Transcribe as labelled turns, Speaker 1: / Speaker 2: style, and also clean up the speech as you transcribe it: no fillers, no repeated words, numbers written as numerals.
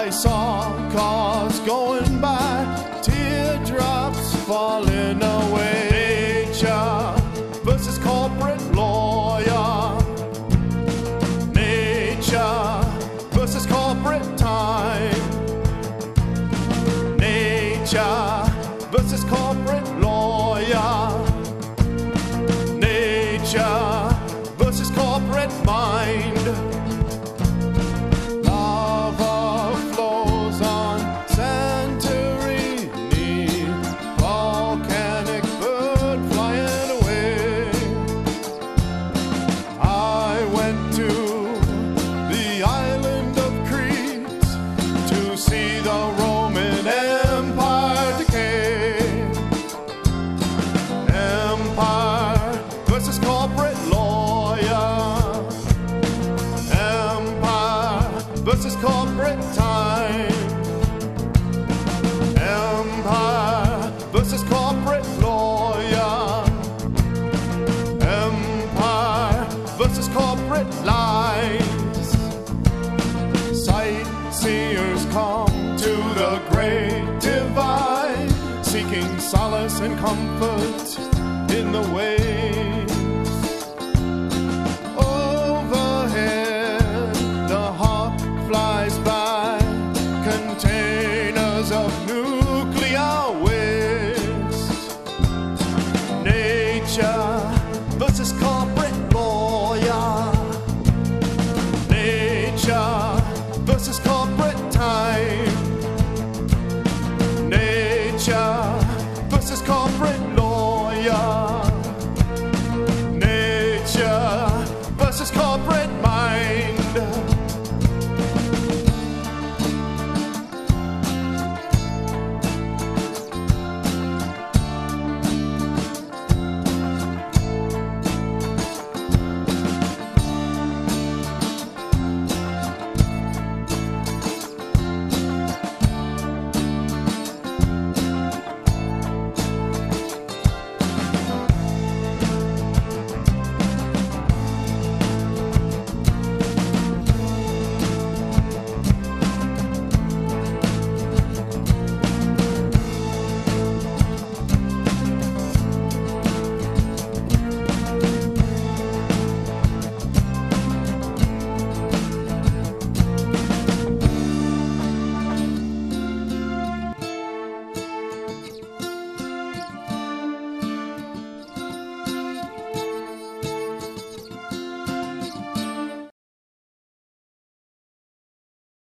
Speaker 1: I saw cars going by, teardrops falling away. Nature versus corporate lawyer. Nature versus corporate time. Nature versus corporate lawyer. Nature versus corporate mind. Lava flows on Santorini, volcanic bird flying away. I went to the island of Crete to see the Roman Empire decay. Empire versus corporate lawyer. Empire versus corporate time. Empire versus corporate lawyer. Empire versus corporate lies. Sightseers come to the Great Divide, seeking solace and comfort in the way